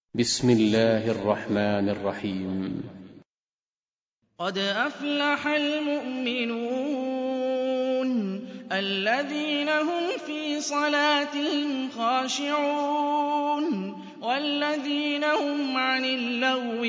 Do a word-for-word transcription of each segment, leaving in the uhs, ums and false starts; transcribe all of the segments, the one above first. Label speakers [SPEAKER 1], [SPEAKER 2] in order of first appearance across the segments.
[SPEAKER 1] بسم الله الرحمن الرحيم.
[SPEAKER 2] قد أفلح المؤمنون الذين هم في صلاتهم خاشعون والذين هم عن اللغو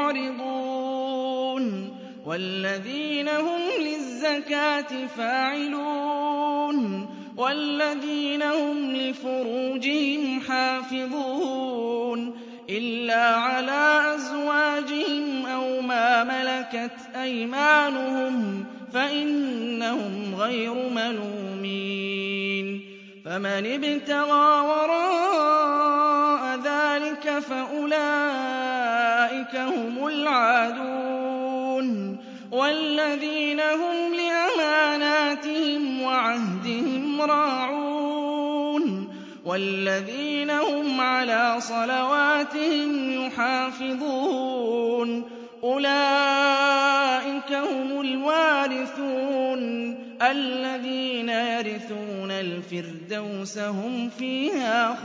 [SPEAKER 2] معرضون والذين هم للزكاة فاعلون والذين هم لفروجهم حافظون إلا على أزواجهم أو ما ملكت أيمانهم فإنهم غير ملومين فمن ابتغى وراء ذلك فأولئك هم العادون والذين هم لأماناتهم وعهدهم راعون والذين هم على صلواتهم يحافظون أولئك هم الوارثون الذين يرثون الفردوس هم فيها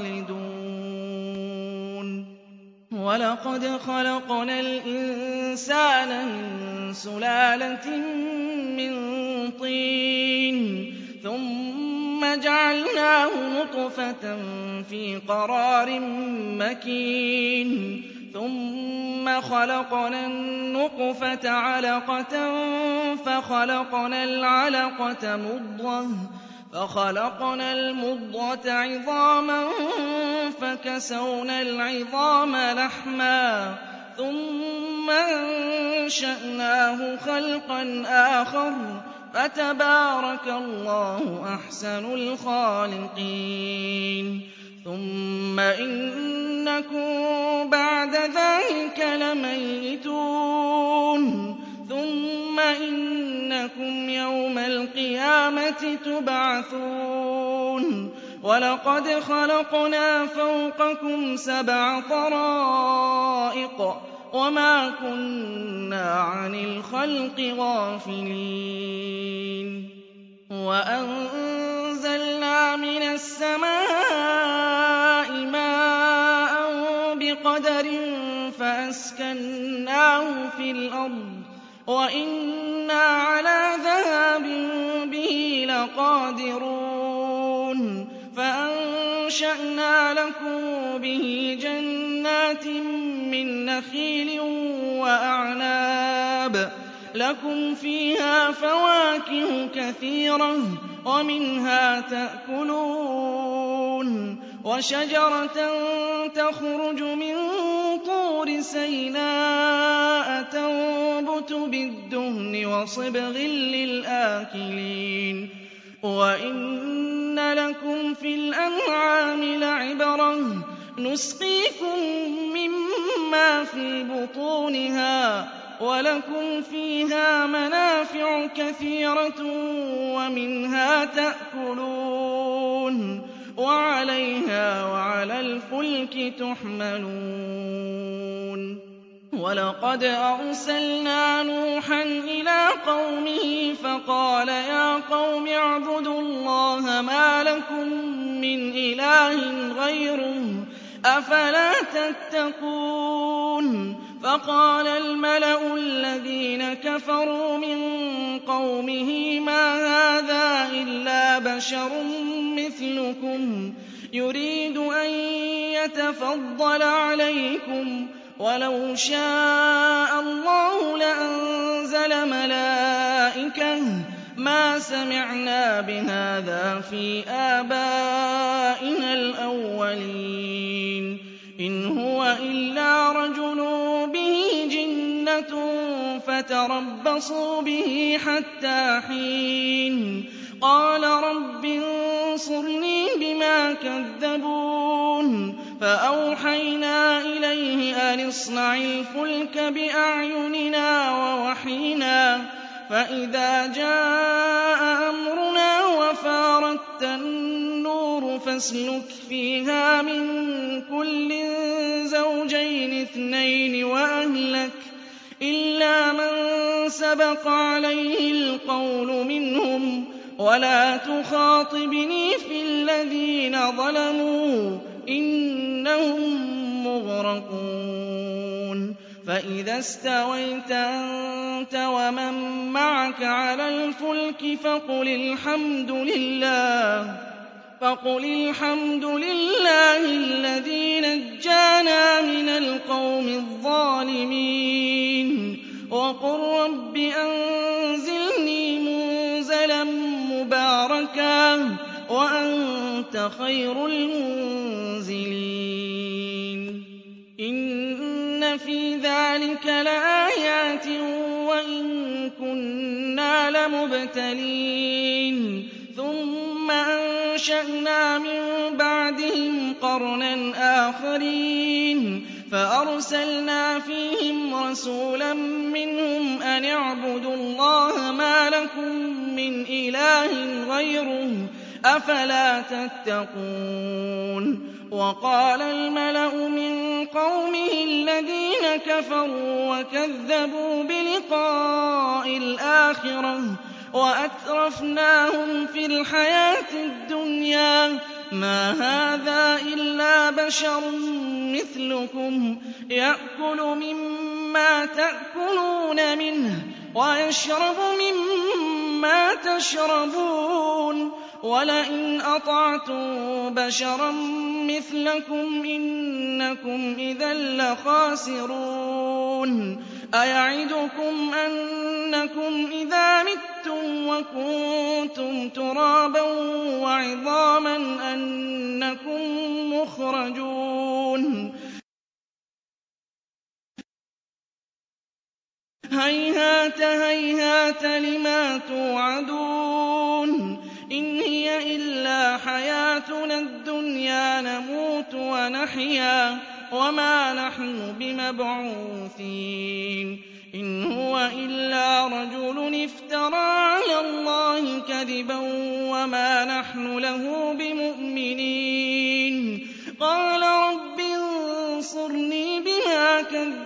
[SPEAKER 2] خالدون ولقد خلقنا الإنسان من سلالة من طين ثم جعلناه نطفة في قرار مكين ثم خلقنا النطفة علقة فخلقنا العلقة مضغة فخلقنا المضغة عظاما فكسونا العظام لحما ثم أنشأناه خلقا آخر فتبارك الله أحسن الخالقين ثم إنكم بعد ذلك لميتون ثم إنكم يوم القيامة تبعثون ولقد خلقنا فوقكم سبع طرائق وما كنا عن الخلق غافلين وأنزلنا من السماء ماء بقدر فأسكناه في الأرض وإنا على ذهاب به لقادرون فأنشأنا لكم به جنات من نخيل وأعناب لكم فيها فواكه كثيرة ومنها تأكلون وشجرة تخرج من طور سيناء تنبت بالدهن وصبغ للآكلين وإن لكم في الأنعام لعبرة نسقيكم مما في بطونها ولكم فيها منافع كثيرة ومنها تأكلون وعليها وعلى الفلك تحملون ولقد أرسلنا نوحا إلى قومه فقال يا قوم اعبدوا الله ما لكم من إله غيره أفلا تتقون فقال الملأ الذين كفروا من قومه ما هذا إلا بشر مثلكم يريد أن يتفضل عليكم ولو شاء الله لأنزل ملائكة ما سمعنا بهذا في آبائنا الأولين إن هو إلا رجل به جنة فتربصوا به حتى حين قال رب انصرني بما كذبون فأوحينا إليه أن اصنع الفلك بأعيننا ووحينا فإذا جاء أمرنا وفارت النور فاسلك فيها من كل زوجين اثنين وأهلك إلا من سبق عليه القول منهم ولا تخاطبني في الذين ظلموا إنهم مُغْرَقُونَ فَإِذَا اسْتَوَيْتَ أَنتَ وَمَن مَّعَكَ عَلَى الْفُلْكِ فَقُلِ الْحَمْدُ لِلَّهِ فَقُلِ الْحَمْدُ لِلَّهِ الَّذِي نَجَّانَا مِنَ الْقَوْمِ الظَّالِمِينَ وَقُل رَّبِّ أَنزِلْنِي مُنزَلًا مُّبَارَكًا وَأَنتَ خَيْرُ الْمُنزِلِينَ إِنَّ فِي ذَٰلِكَ لَآيَاتٍ وَإِن كُنَّا لَمُبْتَلِينَ ثُمَّ أَنشَأْنَا مِن بَعْدِهِمْ قَرْنًا آخَرِينَ فَأَرْسَلْنَا فِيهِمْ رَسُولًا مِّنْهُمْ أَنِ اعْبُدُوا اللَّهَ مَا لَكُم مِّنْ إِلَٰهٍ غَيْرُهُ ۖ أَفَلَا تَتَّقُونَ وَقَالَ الْمَلَأُ مِن قَوْمِهِ الَّذِينَ كَفَرُوا وَكَذَّبُوا بِلِقَاءِ الْآخِرَةِ وَأَتْرَفْنَاهُمْ فِي الْحَيَاةِ الدُّنْيَا مَا هَٰذَا إِلَّا بَشَرٌ مِّثْلُكُمْ يَأْكُلُ مِمَّا تَأْكُلُونَ مِنْهُ وَيَشْرَبُ مِمَّا تَشْرَبُونَ وَلَئِنْ أَطَعْتُم بَشَرًا مِّثْلَكُمْ إِنَّكُمْ إِذًا لَّخَاسِرُونَ أَيَعِدُكُمْ أَنَّكُمْ إِذَا مِتُّمْ وَكُنتُمْ تُرَابًا وَعِظَامًا أَنَّكُم مُّخْرَجُونَ هَيْهَاتَ هَيْهَاتَ لِمَا تُوعَدُونَ إِنْ هِيَ إِلَّا حَيَاتُنَا الدُّنْيَا نَمُوتُ وَنَحْيَا وَمَا نَحْنُ بِمَبْعُوثِينَ إِنْ هُوَ إِلَّا رَجُلٌ افْتَرَىٰ عَلَى اللَّهِ كَذِبًا وَمَا نَحْنُ لَهُ بِمُؤْمِنِينَ قَالَ رَبِّ انصُرْنِي بِمَا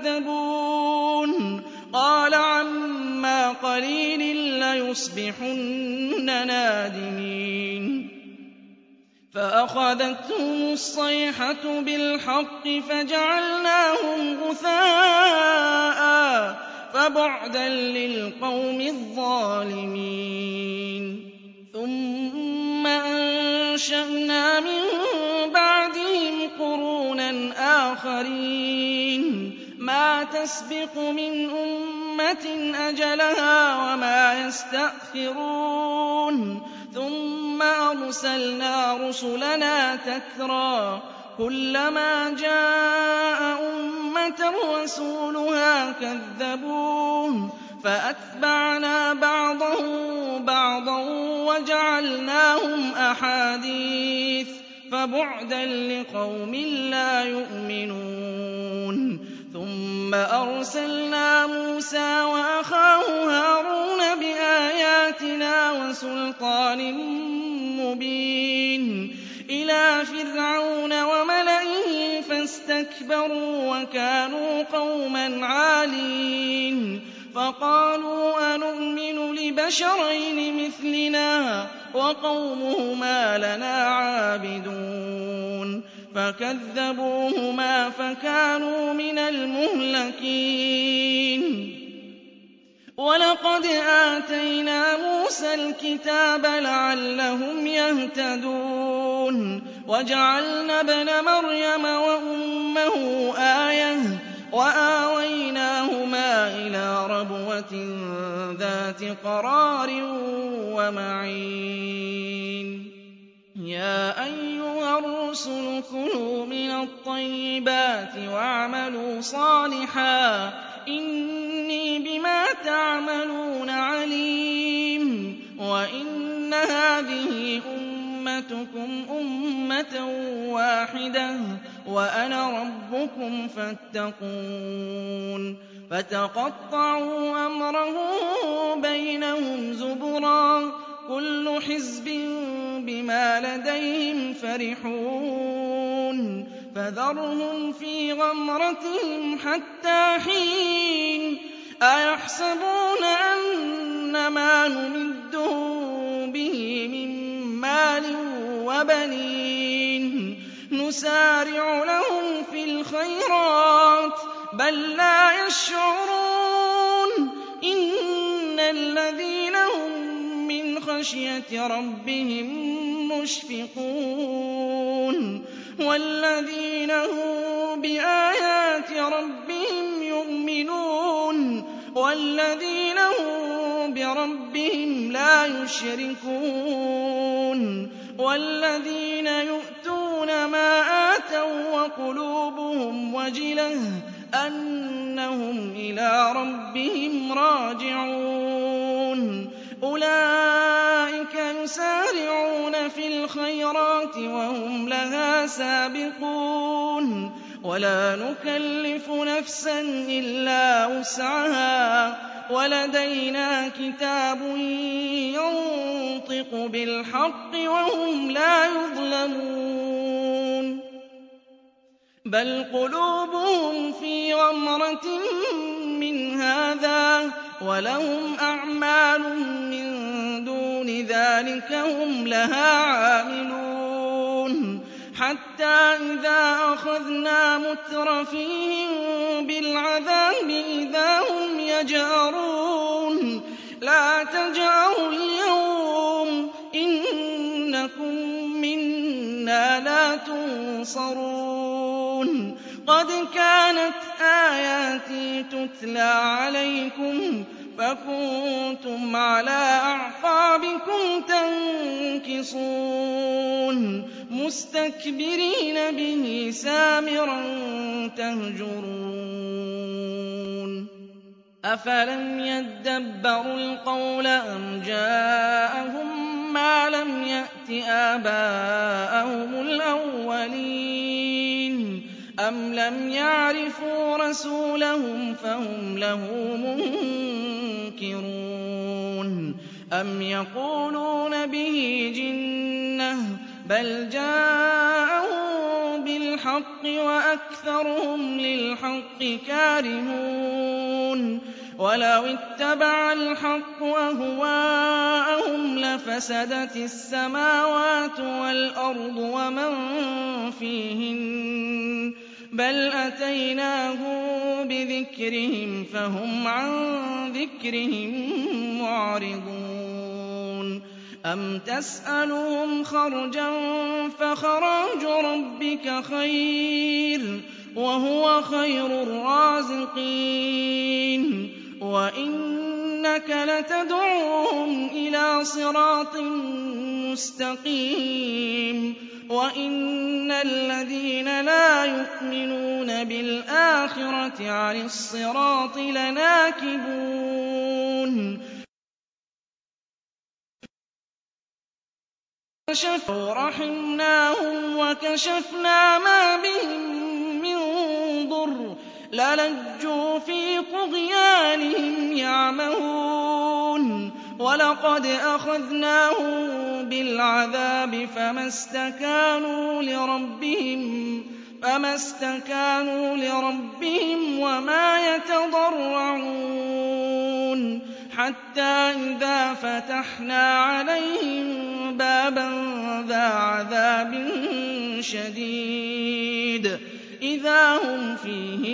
[SPEAKER 2] كَذَّبُونِ قَالَ عَمَّا قَلِيلٍ لَّيُصْبِحُنَّ نَادِمِينَ فَأَخَذَتْهُمُ الصَّيْحَةُ بِالْحَقِّ فَجَعَلْنَاهُمْ غُثَاءً فَبُعْدًا لِّلْقَوْمِ الظَّالِمِينَ ثُمَّ أَنشَأْنَا مِن بَعْدِهِمْ قُرُونًا آخَرِينَ مَا تَسْبِقُ مِنْ أُمَّةٍ أَجَلَهَا وَمَا يَسْتَأْخِرُونَ ثُمَّ أَرْسَلْنَا رُسُلَنَا تَتْرَىٰ كُلَّمَا جَاءَ أُمَّةً رَّسُولُهَا كَذَّبُوهُ فَأَتْبَعْنَا بَعْضَهُم بَعْضًا وَجَعَلْنَاهُمْ أَحَادِيثَ فَبُعْدًا لِّقَوْمٍ لَّا يُؤْمِنُونَ ثُمَّ أَرْسَلْنَا مُوسَىٰ وَأَخَاهُ هَارُونَ بِآيَاتِنَا وَسُلْطَانٍ مُّبِينٍ إِلَىٰ فِرْعَوْنَ وَمَلَئِهِ فَاسْتَكْبَرُوا وَكَانُوا قَوْمًا عَالِينَ فَقَالُوا أَنُؤْمِنُ لِبَشَرَيْنِ مِثْلِنَا وَقَوْمُهُمَا لَنَا عَابِدُونَ فَكَذَّبُوهُمَا فَكَانُوا مِنَ الْمُهْلَكِينَ وَلَقَدْ آتَيْنَا مُوسَى الْكِتَابَ لَعَلَّهُمْ يَهْتَدُونَ وَجَعَلْنَا ابْنَ مَرْيَمَ وَأُمَّهُ آيَةً وَآوَيْنَاهُمَا إِلَىٰ رَبْوَةٍ ذَاتِ قَرَارٍ وَمَعِينٍ يَا أَيُّهَا الرُّسُلُ كُلُوا مِنَ الطَّيِّبَاتِ وَاعْمَلُوا صَالِحًا إِنِّي بِمَا تَعْمَلُونَ عَلِيمٌ وَإِنَّ هَٰذِهِ أُمَّتُكُمْ أُمَّةً وَاحِدَةً وَأَنَا رَبُّكُمْ فَاتَّقُونِ فَتَقَطَّعُوا أَمْرَهُم بَيْنَهُمْ زُبُرًا كُلُّ حِزْبٍ بِمَا لَدَيْهِمْ فَرِحُونَ فَذَرْهُمْ فِي غَمْرَتِهِمْ حَتَّىٰ حِينٍ أَيَحْسَبُونَ أَنَّمَا نُمِدُّهُم بِهِ مِن مَّالٍ وَبَنِينَ نُسَارِعُ لَهُمْ فِي الْخَيْرَاتِ بَل لَّا يَشْعُرُونَ إِنَّ الَّذِينَ هُم مِّنْ خَشْيَةِ رَبِّهِم مُّشْفِقُونَ وَالَّذِينَ هُم بِآيَاتِ رَبِّهِمْ يُؤْمِنُونَ وَالَّذِينَ هُم بِرَبِّهِمْ لَا يُشْرِكُونَ وَالَّذِينَ يُؤْتُونَ مَا آتَوا وَّقُلُوبُهُمْ وَجِلَةٌ أَنَّهُمْ إِلَىٰ رَبِّهِمْ رَاجِعُونَ أُولَٰئِكَ يُسَارِعُونَ فِي الْخَيْرَاتِ وَهُمْ لَهَا سَابِقُونَ وَلَا نُكَلِّفُ نَفْسًا إِلَّا وُسْعَهَا وَلَدَيْنَا كِتَابٌ يَنطِقُ بِالْحَقِّ وَهُمْ لَا يُظْلَمُونَ بَلْ قُلُوبُهُمْ فِي غَمْرَةٍ مِّنْ هَٰذَا وَلَهُمْ أَعْمَالٌ مِّن دُونِ ذَٰلِكَ هُمْ لَهَا عَامِلُونَ حَتَّىٰ إِذَا أَخَذْنَا مُتْرَفِيهِم بِالْعَذَابِ إِذَا هُمْ يَجْأَرُونَ لَا تَجْأَرُوا الْيَوْمَ إِنَّكُم مِّنَّا لَا تُنصَرُونَ قَدْ كَانَتْ آيَاتِي تُتْلَىٰ عَلَيْكُمْ فَكُنتُمْ عَلَىٰ أَعْقَابِكُمْ تَنكِصُونَ مُسْتَكْبِرِينَ بِهِ سَامِرًا تَهْجُرُونَ أَفَلَمْ يَدَّبَّرُوا الْقَوْلَ أَمْ جَاءَهُم مَّا لَمْ يَأْتِ آبَاءَهُمُ الْأَوَّلِينَ أَمْ لَمْ يَعْرِفُوا رَسُولَهُمْ فَهُمْ لَهُ مُنكِرُونَ أَمْ يَقُولُونَ بِهِ جِنَّةٌ بَلْ جَاءَهُم بِالْحَقِّ وَأَكْثَرُهُمْ لِلْحَقِّ كَارِهُونَ وَلَوِ اتَّبَعَ الْحَقُّ أَهْوَاءَهُمْ لَفَسَدَتِ السَّمَاوَاتُ وَالْأَرْضُ وَمَن فِيهِنَّ بَلْ أَتَيْنَاهُم بِذِكْرِهِمْ فَهُمْ عَن ذِكْرِهِم مُّعْرِضُونَ أَمْ تَسْأَلُهُمْ خَرْجًا فَخَرَاجُ رَبِّكَ خَيْرٌ وَهُوَ خَيْرُ الرَّازِقِينَ وَإِنَّكَ لَتَدْعُوهُمْ إِلَىٰ صِرَاطٍ مُّسْتَقِيمٍ وَإِنَّ الَّذِينَ لَا يُؤْمِنُونَ بِالْآخِرَةِ عَنِ الصِّرَاطِ لَنَاكِبُونَ رَحِمْنَاهُمْ وَكَشَفْنَا مَا بِهِم مِّن ضُرٍّ لَّلَجُّوا فِي طُغْيَانِهِمْ يَعْمَهُونَ وَلَقَدْ أَخَذْنَاهُم بِالْعَذَابِ فَمَا اسْتَكَانُوا لِرَبِّهِمْ فَمَا اسْتَكَانُوا لِرَبِّهِمْ وَمَا يَتَضَرَّعُونَ حَتَّىٰ إِذَا فَتَحْنَا عَلَيْهِم بَابًا ذَا عَذَابٍ شَدِيدٍ إِذَا هُمْ فِيهِ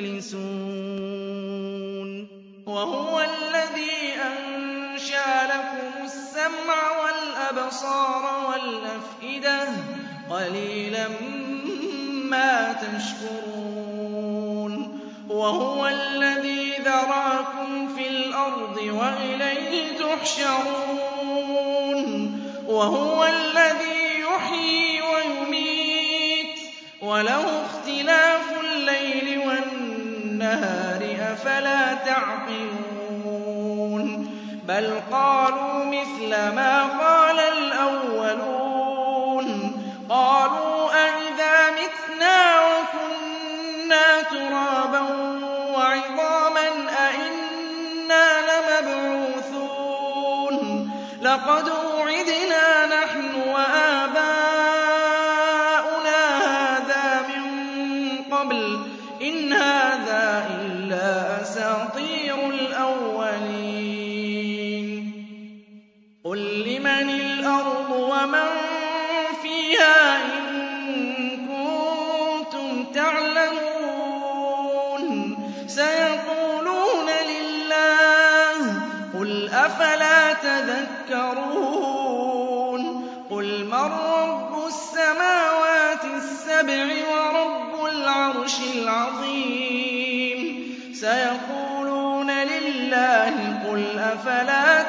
[SPEAKER 2] مُبْلِسُونَ وَهُوَ الَّذِي أَنشَأَ لَكُمُ السَّمْعَ وَالْأَبْصَارَ وَالْأَفْئِدَةَ ۚ قَلِيلًا مَّا تَشْكُرُونَ وَهُوَ الَّذِي ذَرَأَكُمْ فِي الْأَرْضِ وَإِلَيْهِ تُحْشَرُونَ وَهُوَ الَّذِي يُحْيِي وَيُمِيتُ وَلَهُ اخْتِلَافُ اللَّيْلِ وَالنَّهَارِ ۚ أَفَلَا تَعْقِلُونَ بَلْ قَالُوا مِثْلَ مَا قَالَ الْأَوَّلُونَ قَالُوا أَإِذَا مِتْنَا وَكُنَّا تُرَابًا وَعِظَامًا أَإِنَّا لَمَبْعُوثُونَ لَقَدْ وُعِدْنَا نَحْنُ وَآبَاؤُنَا هَٰذَا مِن قَبْلُ إِنْ هَٰذَا إِلَّا أَسَاطِيرُ الْأَوَّلِينَ قُل لِّمَنِ الْأَرْضُ وَمَن فِيهَا إِن سيقولون لله قل أفلا تذكرون قل من رب السماوات السبع ورب العرش العظيم سيقولون لله قل أفلا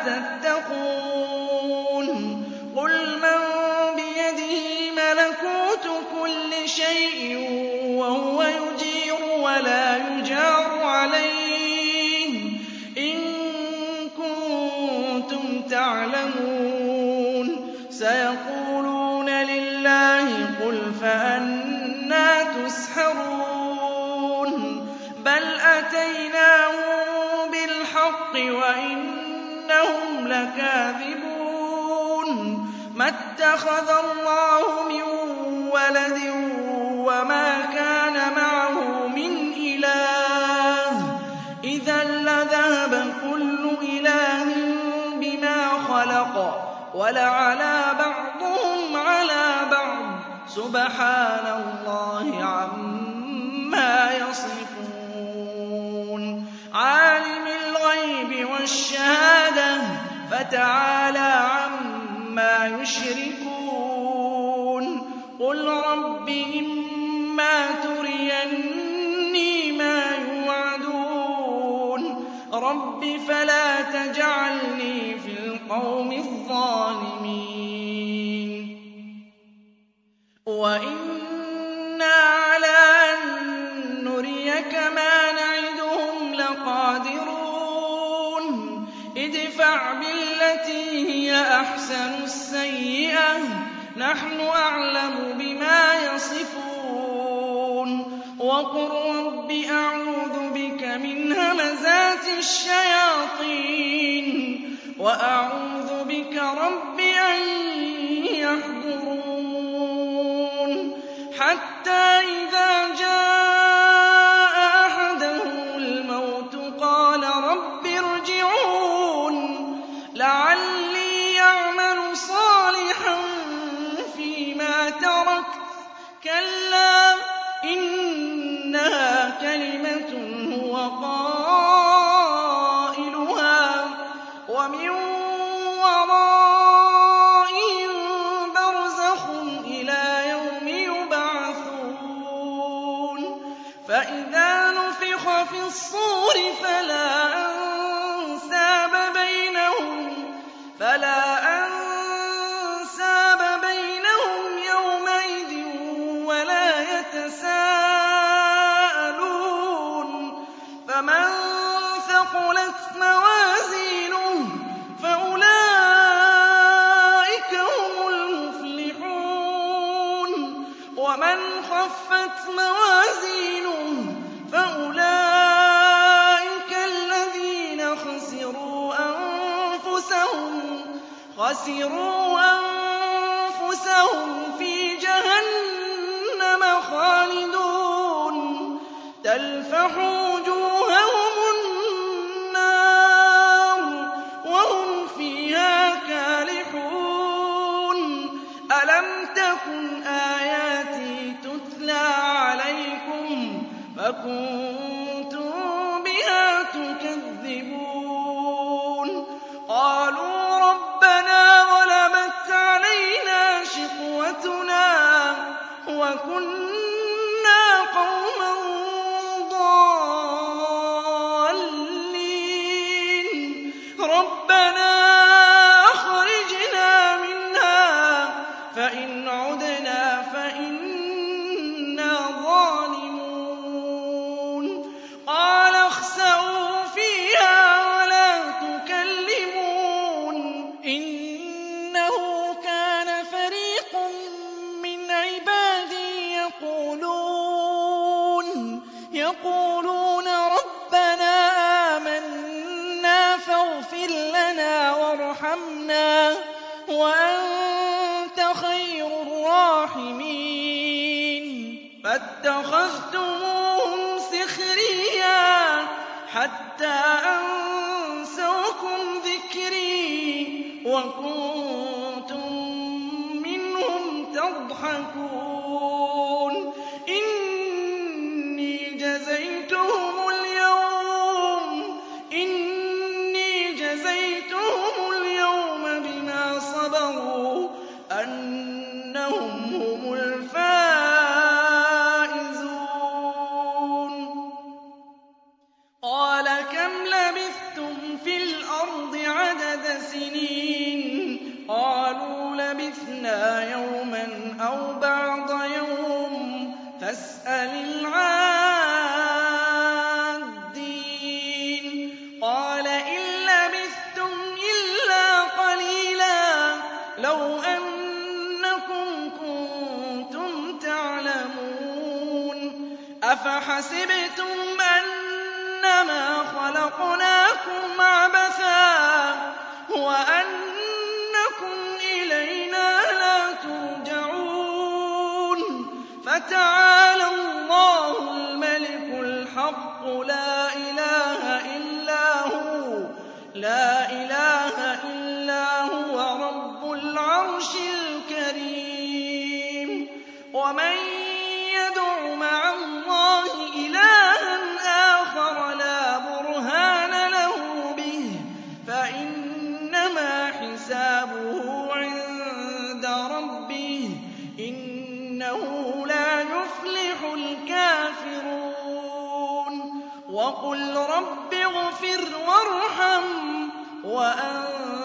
[SPEAKER 2] تتقون قل من بيده ملكوت كل شيء وهو يجير ولا يجار عليه إن كنتم تعلمون سيقولون لله قل فأنى تسحرون بل أتيناهم بالحق وإنهم لكاذبون ما اتخذ الله من ولد وما كان معه من إله إذا لذهب كل إله بما خلق ولعلى بعضهم على بعض سبحان الله عما يصفون عالم الغيب والشهادة فتعالى عما يشركون قل رب إما تريني ما يوعدون رب فلا تجعلني في القوم الظالمين وإنا على أن نريك ما نعدهم لقادرون ادفع بالتي هي أحسن السيئة نحن أعلم بما يصفون وقل رب أعوذ بك من همزات الشياطين وأعوذ بك رب أن يحضرون حتى إذا جاء أحدهم الموت قال رب ارجعون لعلي يعمل صالحا فيما تركت كلا إنها كلمة هو قائلها ومن ورائهم برزخ إلى يوم يبعثون فإذا نفخ في الصور فلا أنساب بينهم فلا أنساب بينهم يومئذ ولا يتساءلون فمن ثقلت موازينه فأولئك هم المفلحون ومن خفت موازينه فأولئك الذين خسروا أنفسهم خسروا أنفسهم في جهنم خالدون تلفح وجوههم النار وهم فيها كالحون ألم تكن آياتي تتلى عليكم فكنتم بها تكذبون قالوا ربنا غلبت علينا شقوتنا وكنا قوما ضالين ربنا أخرجنا منها فإن عدنا فإنا ظالمون قال اخسئوا فيها ولا تكلمون إنه كان فريق من عبادي يقولون يقولون ربنا آمنا فاغفر لنا وارحمنا وأنت خير الراحمين فاتخذتموهم سخريا حتى أنسوكم ذكري وكنتم منهم تضحكون إني جزيتهم اليوم أَفَحَسِبْتُمْ أَنَّمَا خَلَقْنَاكُمْ عَبَثًا وَأَنَّكُمْ إِلَيْنَا لَا تُرْجَعُونَ فَتَعَالَى اللَّهُ الْمَلِكُ الْحَقُّ لَا إِلَٰهَ إِلَّا هُوَ لَا إِلَٰهَ إِلَّا هُوَ رَبُّ الْعَرْشِ الْكَرِيمِ وَمَن يَدْعُ مَعَ اللَّهِ إِلَٰهًا آخَرَ لَا بُرْهَانَ لَهُ بِهِ فَإِنَّمَا حِسَابُهُ عِندَ رَبِّهِ ۚ إِنَّهُ لَا يُفْلِحُ الْكَافِرُونَ وَقُل رَّبِّ اغْفِرْ وَارْحَمْ وَأَنتَ